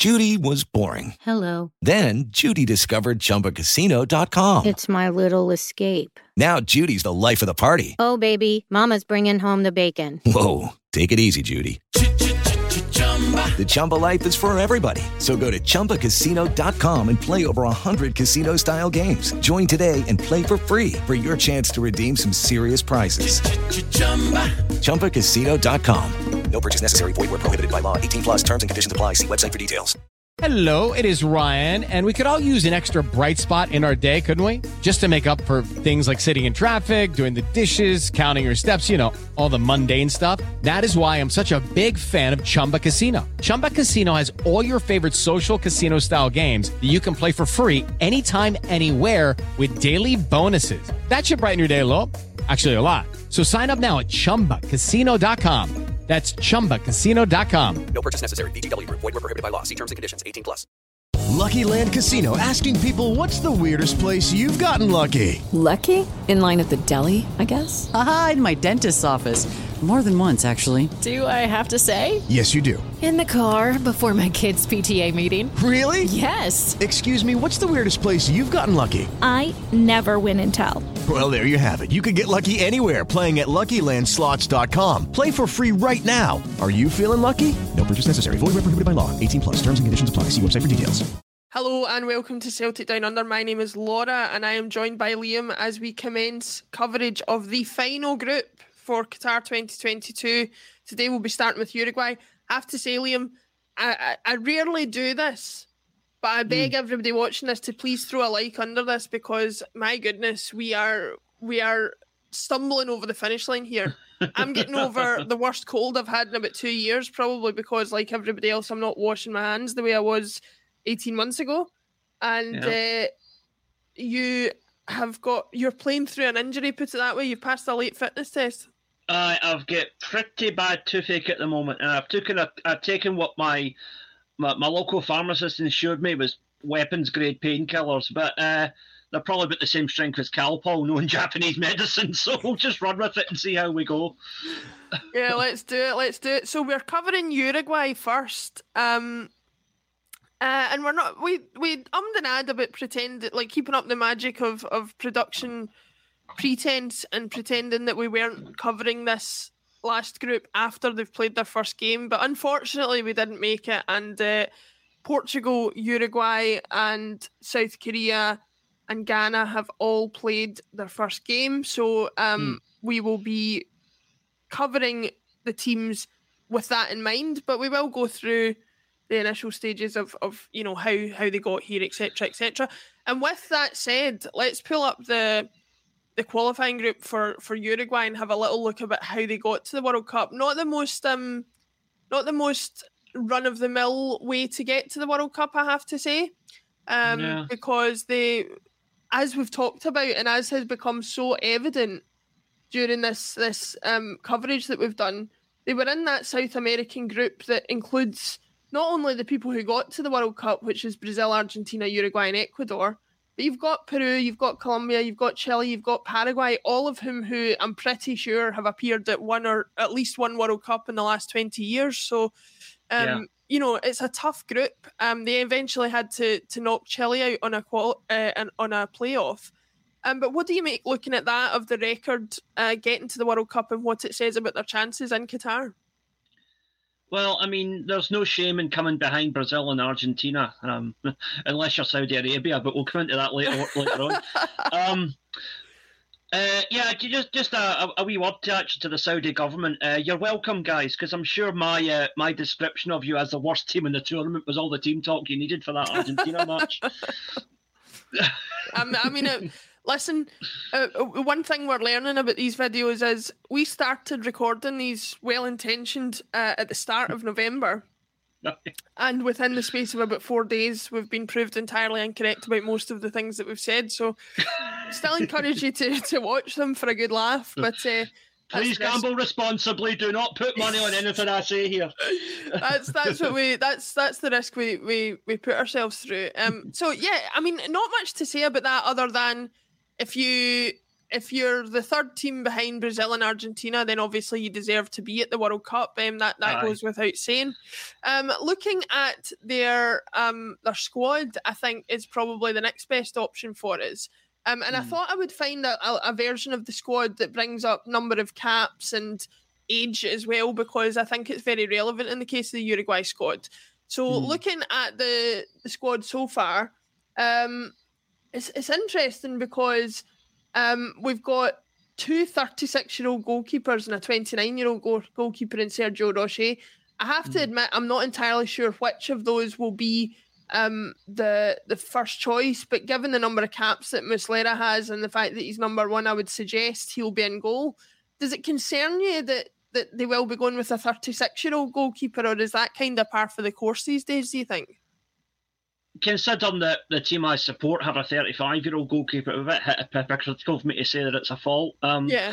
Judy was boring. Hello. Then Judy discovered ChumbaCasino.com. It's my little escape. Now Judy's the life of the party. Oh, baby, mama's bringing home the bacon. Whoa, take it easy, Judy. The Chumba life is for everybody. So go to ChumbaCasino.com and play over 100 casino-style games. Join today and play for free for your chance to redeem some serious prizes. ChumbaCasino.com. No purchase necessary. Void where prohibited by law. 18 plus terms and conditions apply. See website for details. Hello, it is Ryan, and we could all use an extra bright spot in our day, couldn't we? Just to make up for things like sitting in traffic, doing the dishes, counting your steps, you know, all the mundane stuff. That is why I'm such a big fan of Chumba Casino. Chumba Casino has all your favorite social casino-style games that you can play for free anytime, anywhere with daily bonuses. That should brighten your day a little. Actually, a lot. So sign up now at ChumbaCasino.com. That's ChumbaCasino.com. No purchase necessary. VGW Group. Void where prohibited by law. See terms and conditions. 18 plus. Lucky Land Casino, asking people, what's the weirdest place you've gotten lucky? Lucky? In line at the deli, I guess? Aha, in my dentist's office. More than once, actually. Do I have to say? Yes, you do. In the car before my kids' PTA meeting. Really? Yes. Excuse me, what's the weirdest place you've gotten lucky? I never win and tell. Well, there you have it. You can get lucky anywhere, playing at LuckyLandSlots.com. Play for free right now. Are you feeling lucky? No purchase necessary. Void where prohibited by law. 18 plus. Terms and conditions apply. See website for details. Hello and welcome to Celtic Down Under. My name is Laura and I am joined by Liam as we commence coverage of the final group for Qatar 2022. Today we'll be starting with Uruguay. I have to say, Liam, I rarely do this, but I beg everybody watching this to please throw a like under this because, my goodness, we are stumbling over the finish line here. I'm getting over the worst cold I've had in about 2 years, probably because, like everybody else, I'm not washing my hands the way I was 18 months ago. And you're playing through an injury, put it that way. You've passed a late fitness test. I've got pretty bad toothache at the moment, and I've taken what my local pharmacist assured me was weapons grade painkillers, but they're probably about the same strength as Calpol, knowing Japanese medicine. So we'll just run with it and see how we go. Yeah, let's do it. So we're covering Uruguay first. And we're not we and add about keeping up the magic of production pretense and pretending that we weren't covering this last group after they've played their first game, but unfortunately we didn't make it, and Portugal, Uruguay and South Korea and Ghana have all played their first game, so we will be covering the teams with that in mind, but we will go through the initial stages of you know how they got here, etc. And with that said, let's pull up the qualifying group for Uruguay and have a little look about how they got to the World Cup. Not the most run of the mill way to get to the World Cup, I have to say, because they, as we've talked about and as has become so evident during this coverage that we've done, they were in that South American group that includes not only the people who got to the World Cup, which is Brazil, Argentina, Uruguay and Ecuador, but you've got Peru, you've got Colombia, you've got Chile, you've got Paraguay, all of whom who I'm pretty sure have appeared at one or at least one World Cup in the last 20 years. So, you know, it's a tough group. They eventually had to knock Chile out on a playoff. But what do you make looking at that, of the record getting to the World Cup and what it says about their chances in Qatar? Well, I mean, there's no shame in coming behind Brazil and Argentina, unless you're Saudi Arabia, but we'll come into that later on. Just a wee word to the Saudi government. You're welcome, guys, because I'm sure my description of you as the worst team in the tournament was all the team talk you needed for that Argentina match. Listen, one thing we're learning about these videos is we started recording these well-intentioned at the start of November. And within the space of about 4 days, we've been proved entirely incorrect about most of the things that we've said. So still encourage you to watch them for a good laugh. But please gamble responsibly. Do not put money on anything I say here. That's the risk we put ourselves through. So yeah, I mean, not much to say about that other than if you if you're the third team behind Brazil and Argentina, then obviously you deserve to be at the World Cup. That goes without saying. Looking at their squad, I think is probably the next best option for us. And I thought I would find a version of the squad that brings up number of caps and age as well, because I think it's very relevant in the case of the Uruguay squad. So looking at the squad so far, it's interesting because we've got two 36-year-old goalkeepers and a 29-year-old goalkeeper in Sergio Rocher. I have to admit, I'm not entirely sure which of those will be the first choice, but given the number of caps that Muslera has and the fact that he's number one, I would suggest he'll be in goal. Does it concern you that they will be going with a 36-year-old goalkeeper, or is that kind of par for the course these days, do you think? Considering that the team I support have a 35-year-old goalkeeper, it's a bit hypocritical for me to say that it's a fault. No,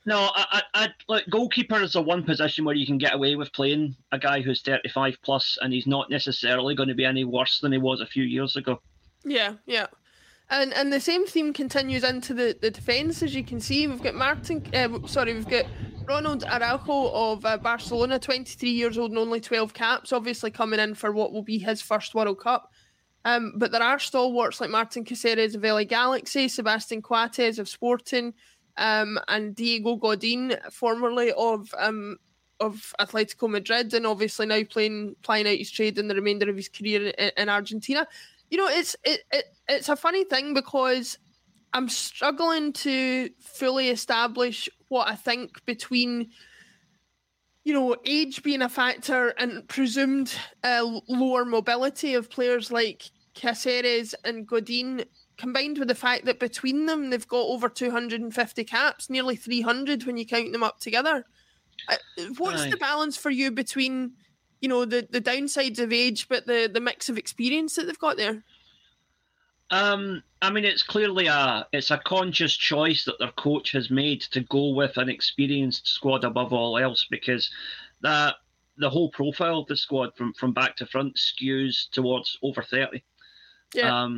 I like, goalkeeper is the one position where you can get away with playing a guy who's 35 plus, and he's not necessarily going to be any worse than he was a few years ago. Yeah. And the same theme continues into the defence, as you can see. We've got we've got Ronald Araujo of Barcelona, 23 years old and only 12 caps, obviously coming in for what will be his first World Cup. But there are stalwarts like Martin Caceres of LA Galaxy, Sebastian Coates of Sporting, and Diego Godin, formerly of Atletico Madrid, and obviously now plying out his trade in the remainder of his career in Argentina. You know, it's a funny thing because I'm struggling to fully establish what I think between, you know, age being a factor and presumed lower mobility of players like Caceres and Godin, combined with the fact that between them they've got over 250 caps, nearly 300 when you count them up together. What's the balance for you between, you know, the downsides of age but the mix of experience that they've got there? I mean, it's clearly a conscious choice that their coach has made to go with an experienced squad above all else, because the whole profile of the squad from back to front skews towards over 30. Yeah.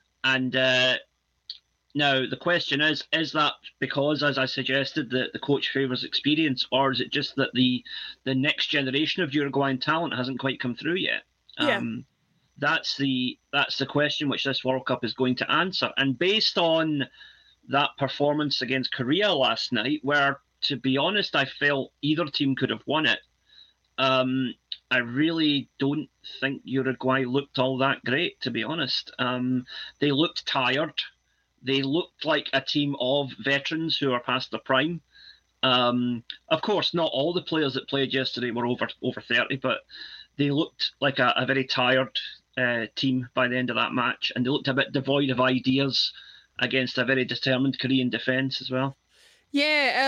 Now the question is that because, as I suggested, the coach favours experience, or is it just that the next generation of Uruguayan talent hasn't quite come through yet? That's the question which this World Cup is going to answer. And based on that performance against Korea last night, where, to be honest, I felt either team could have won it, I really don't think Uruguay looked all that great, to be honest. They looked tired. They looked like a team of veterans who are past their prime. Of course, not all the players that played yesterday were over 30, but they looked like a very tired team by the end of that match, and they looked a bit devoid of ideas against a very determined Korean defence as well. Yeah,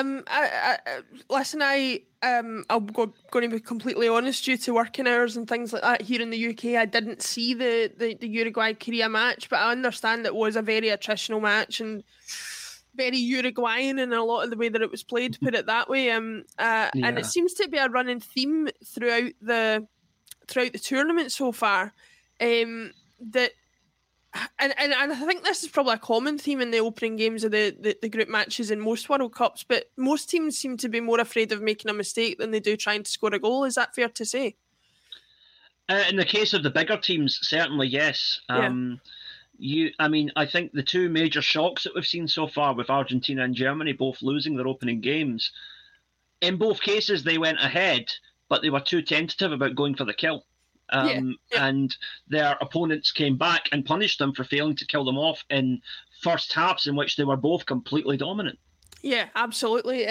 I'm going to be completely honest, due to working hours and things like that here in the UK, I didn't see the Uruguay-Korea match, but I understand it was a very attritional match and very Uruguayan in a lot of the way that it was played, put it that way. And it seems to be a running theme throughout the tournament so far, that. And I think this is probably a common theme in the opening games of the group matches in most World Cups, but most teams seem to be more afraid of making a mistake than they do trying to score a goal. Is that fair to say? In the case of the bigger teams, certainly yes. I think the two major shocks that we've seen so far with Argentina and Germany both losing their opening games, in both cases they went ahead, but they were too tentative about going for the kill. And their opponents came back and punished them for failing to kill them off in first halves in which they were both completely dominant. Yeah, absolutely.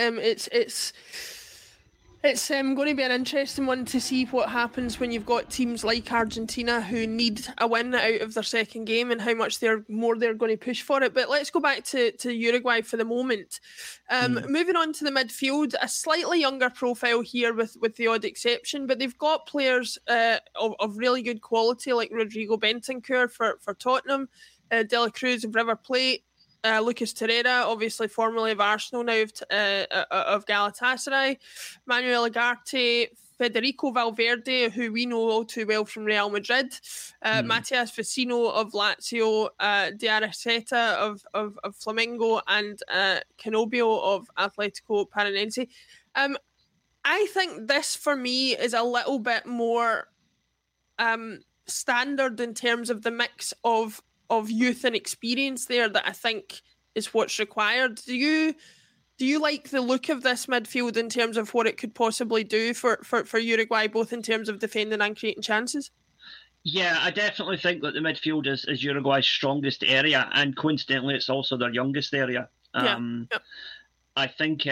It's going to be an interesting one to see what happens when you've got teams like Argentina who need a win out of their second game and how much they're going to push for it. But let's go back to Uruguay for the moment. Moving on to the midfield, a slightly younger profile here with the odd exception, but they've got players of really good quality like Rodrigo Bentancur for Tottenham, De La Cruz of River Plate, Lucas Torreira, obviously formerly of Arsenal, now of Galatasaray, Manuel Ugarte, Federico Valverde, who we know all too well from Real Madrid, Matias Vecino of Lazio, De Arraseta of Flamengo, and Canobio of Atletico Paranense. I think this, for me, is a little bit more standard in terms of the mix of youth and experience there that I think is what's required. Do you like the look of this midfield in terms of what it could possibly do for Uruguay, both in terms of defending and creating chances? Yeah, I definitely think that the midfield is Uruguay's strongest area, and coincidentally, it's also their youngest area. I think,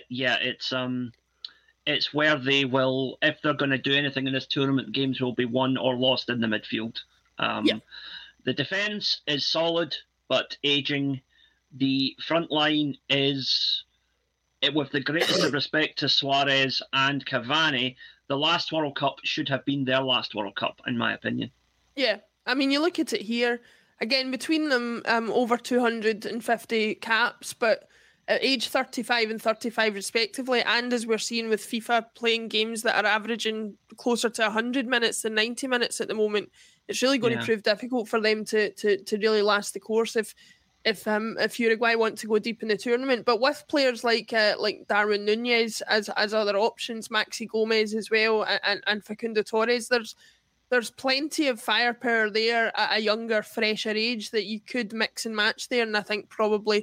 it's where they will, if they're going to do anything in this tournament, games will be won or lost in the midfield. The defence is solid, but ageing. The front line is, with the greatest of respect to Suarez and Cavani, the last World Cup should have been their last World Cup, in my opinion. Yeah, I mean, you look at it here, again, between them, over 250 caps, but at age 35 and 35 respectively, and as we're seeing with FIFA playing games that are averaging closer to 100 minutes than 90 minutes at the moment, it's really going to prove difficult for them to really last the course if Uruguay want to go deep in the tournament. But with players like Darwin Nunez as other options, Maxi Gomez as well, and Facundo Torres, there's plenty of firepower there at a younger, fresher age that you could mix and match there, and I think probably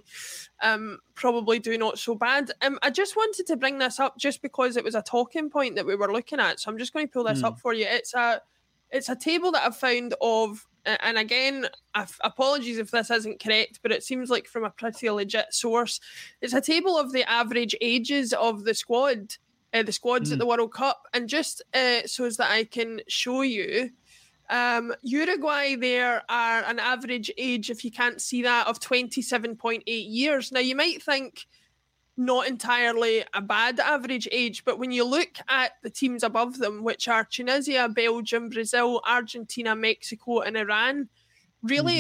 do not so bad. I just wanted to bring this up just because it was a talking point that we were looking at, so I'm just going to pull this up for you. It's a table that I've found of, and again, apologies if this isn't correct, but it seems like from a pretty legit source. It's a table of the average ages of the squads at the World Cup, and just so as that I can show you, Uruguay there are an average age, if you can't see that, of 27.8 years. Now, you might think not entirely a bad average age, but when you look at the teams above them, which are Tunisia, Belgium, Brazil, Argentina, Mexico, and Iran, really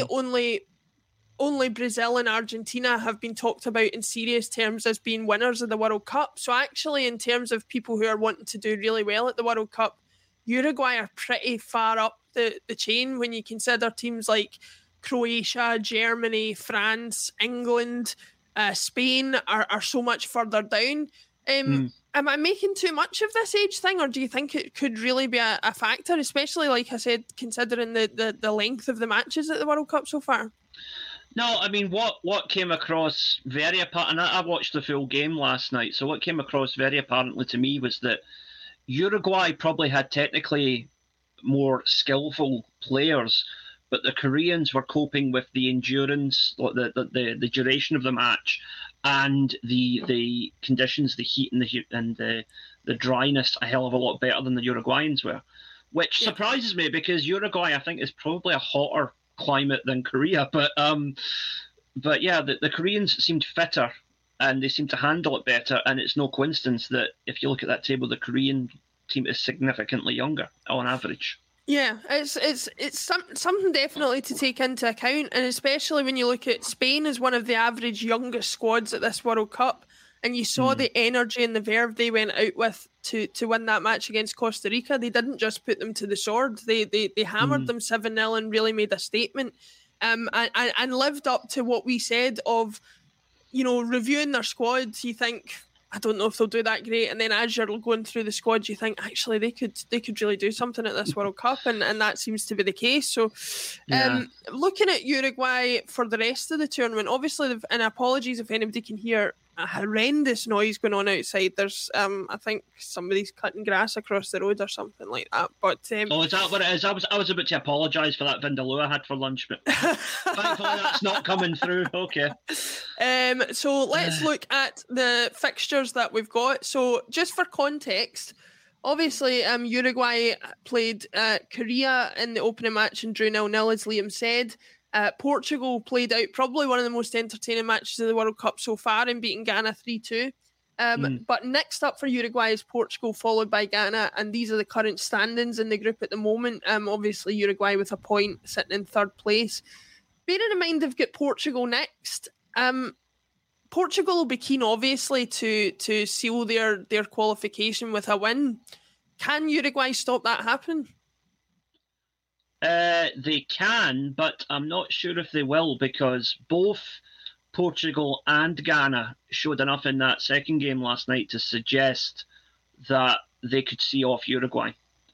only Brazil and Argentina have been talked about in serious terms as being winners of the World Cup. So actually, in terms of people who are wanting to do really well at the World Cup, Uruguay are pretty far up the chain when you consider teams like Croatia, Germany, France, England, Spain are so much further down. Am I making too much of this age thing, or do you think it could really be a factor, especially, like I said, considering the length of the matches at the World Cup so far? No, I mean, what came across very apparent, and I watched the full game last night, so what came across very apparently to me was that Uruguay probably had technically more skillful players, but the Koreans were coping with the endurance, the duration of the match, and the conditions, the heat and the dryness a hell of a lot better than the Uruguayans were, which surprises me because Uruguay, I think, is probably a hotter climate than Korea, but yeah, the Koreans seemed fitter and they seem to handle it better, and it's no coincidence that if you look at that table, the Korean team is significantly younger on average. Yeah, it's something definitely to take into account, and especially when you look at Spain as one of the average youngest squads at this World Cup, and you saw the energy and the verve they went out with to win that match against Costa Rica. They didn't just put them to the sword; they hammered them 7-0 and really made a statement, and lived up to what we said of, reviewing their squads. You think, I don't know if they'll do that great, and then as you're going through the squad, you think actually they could really do something at this World Cup, and that seems to be the case. So, looking at Uruguay for the rest of the tournament, obviously, and apologies if anybody can hear a horrendous noise going on outside. There's, I think somebody's cutting grass across the road or something like that. But is that what it is? I was about to apologise for that vindaloo I had for lunch, but thankfully that's not coming through. Okay. So let's look at the fixtures that we've got. So just for context, obviously, Uruguay played Korea in the opening match and drew 0-0, as Liam said. Portugal played out probably one of the most entertaining matches of the World Cup so far in beating Ghana 3-2. But next up for Uruguay is Portugal, followed by Ghana, and these are the current standings in the group at the moment. Obviously, Uruguay with a point, sitting in third place. Bearing in mind they've got Portugal next, Portugal will be keen, obviously, to seal their qualification with a win. Can Uruguay stop that happening? They can, but I'm not sure if they will, because both Portugal and Ghana showed enough in that second game last night to suggest that they could see off Uruguay.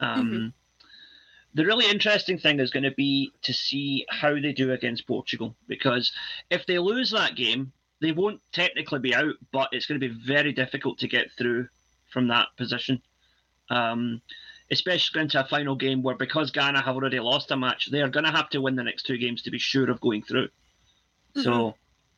The really interesting thing is going to be to see how they do against Portugal, because if they lose that game, they won't technically be out, but it's going to be very difficult to get through from that position. Especially into a final game where, because Ghana have already lost a match, they are going to have to win the next two games to be sure of going through. So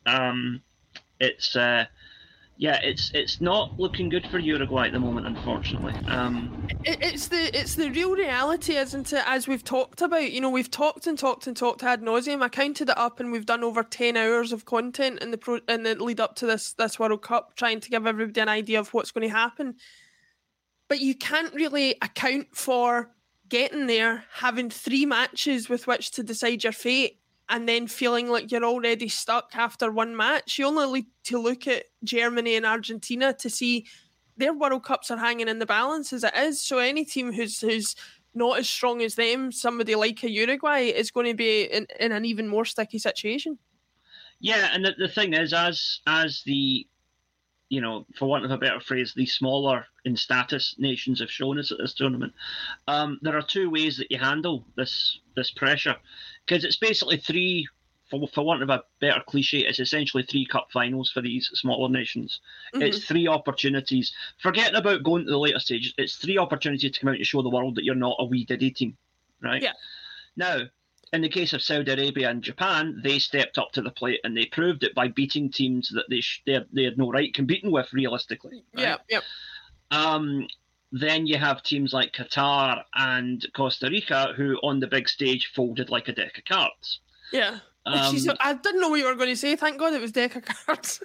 it's not looking good for Uruguay at the moment, unfortunately. It's the real reality, isn't it? As we've talked about, we've talked ad nauseum. I counted it up, and we've done over 10 hours of content in the lead up to this World Cup, trying to give everybody an idea of what's going to happen. But you can't really account for getting there, having 3 matches with which to decide your fate, and then feeling like you're already stuck after one match. You only need to look at Germany and Argentina to see their World Cups are hanging in the balance as it is. So any team who's not as strong as them, somebody like a Uruguay, is going to be in an even more sticky situation. Yeah, and the thing is, as the, for want of a better phrase, the smaller in status nations have shown us at this tournament, there are 2 ways that you handle this pressure. Because it's basically 3, for want of a better cliche, it's essentially 3 cup finals for these smaller nations. It's 3 opportunities. Forgetting about going to the later stages, it's 3 opportunities to come out and show the world that you're not a wee diddy team, right? Yeah. Now, in the case of Saudi Arabia and Japan, they stepped up to the plate and they proved it by beating teams that they had no right competing with, realistically. Right? Yeah. Then you have teams like Qatar and Costa Rica, who on the big stage folded like a deck of cards. Yeah. I didn't know what you were going to say. Thank God it was deck of cards.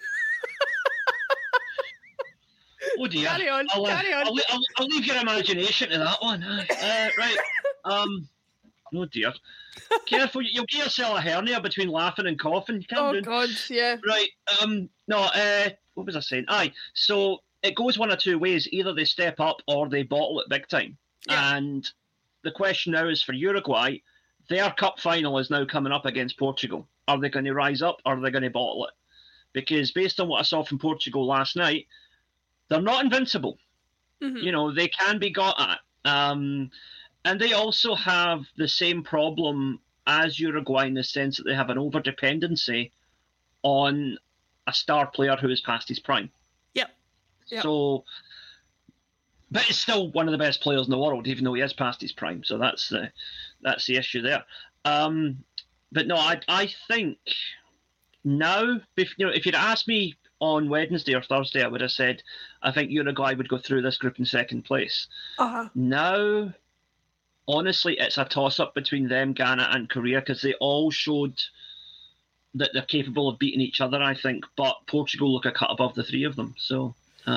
Oh dear. Carry on. I'll leave your imagination to that one. Right. Oh dear. Careful, you'll get yourself a hernia between laughing and coughing. God, yeah. Right. What was I saying? So it goes one of 2 ways. Either they step up or they bottle it big time. Yeah. And the question now is for Uruguay, their cup final is now coming up against Portugal. Are they going to rise up or are they going to bottle it? Because based on what I saw from Portugal last night, they're not invincible. They can be got at. And they also have the same problem as Uruguay in the sense that they have an over-dependency on a star player who is past his prime. Yep. So, but it's still one of the best players in the world, even though he is past his prime. So that's the issue there. But no, I think now, if you'd asked me on Wednesday or Thursday, I would have said I think Uruguay would go through this group in second place. Now, honestly, it's a toss-up between them, Ghana and Korea, because they all showed that they're capable of beating each other, I think. But Portugal look a cut above the 3 of them. So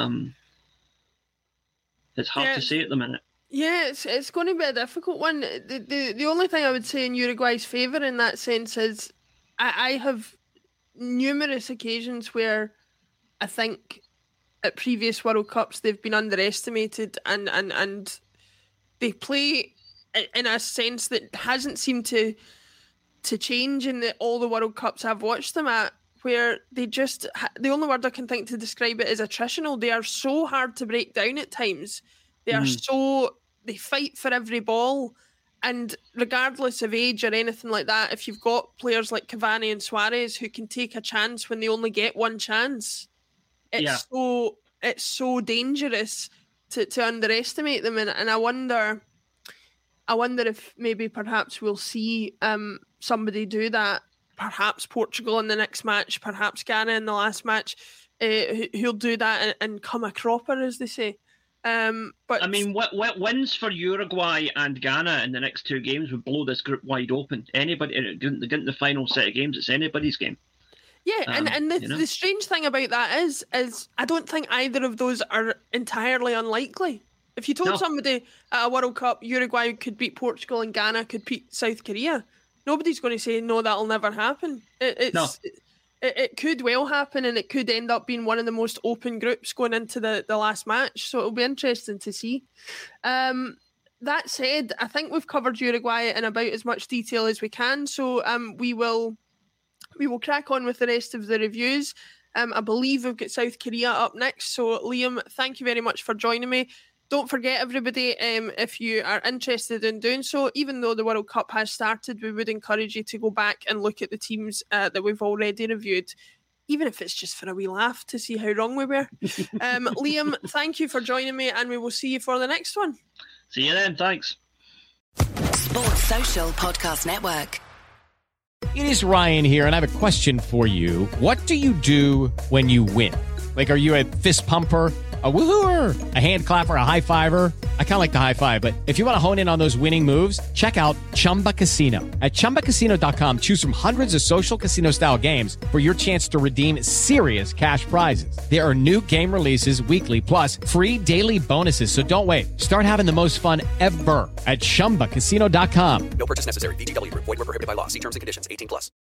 it's hard to say at the minute. Yeah, it's going to be a difficult one. The only thing I would say in Uruguay's favour in that sense is I have numerous occasions where I think at previous World Cups they've been underestimated and they play in a sense that hasn't seemed to change in all the World Cups I've watched them at, where they just, the only word I can think to describe it is attritional. They are so hard to break down at times. They are they fight for every ball. And regardless of age or anything like that, if you've got players like Cavani and Suarez who can take a chance when they only get one chance, it's so dangerous to underestimate them. And I wonder if maybe perhaps we'll see somebody do that. Perhaps Portugal in the next match, perhaps Ghana in the last match, who'll do that and come a cropper, as they say. But I mean, what wins for Uruguay and Ghana in the next 2 games would blow this group wide open. Anybody get in the final set of games, it's anybody's game. Yeah, and the strange thing about that is I don't think either of those are entirely unlikely. If you told somebody at a World Cup Uruguay could beat Portugal and Ghana could beat South Korea, nobody's going to say no, that'll never happen. It's it could well happen, and it could end up being one of the most open groups going into the last match. So it'll be interesting to see. That said, I think we've covered Uruguay in about as much detail as we can. So we will crack on with the rest of the reviews. I believe we've got South Korea up next. So Liam, thank you very much for joining me. Don't forget, everybody, if you are interested in doing so, even though the World Cup has started, we would encourage you to go back and look at the teams that we've already reviewed, even if it's just for a wee laugh to see how wrong we were. Liam, thank you for joining me, and we will see you for the next one. See you then. Thanks. Sports Social Podcast Network. It is Ryan here, and I have a question for you. What do you do when you win? Like, are you a fist pumper, a woohooer, a hand clapper, a high fiver? I kind of like the high five, but if you want to hone in on those winning moves, check out Chumba Casino. At ChumbaCasino.com, choose from hundreds of social casino-style games for your chance to redeem serious cash prizes. There are new game releases weekly, plus free daily bonuses. So don't wait. Start having the most fun ever at ChumbaCasino.com. No purchase necessary. VGW. Void where prohibited by law. See terms and conditions. 18+.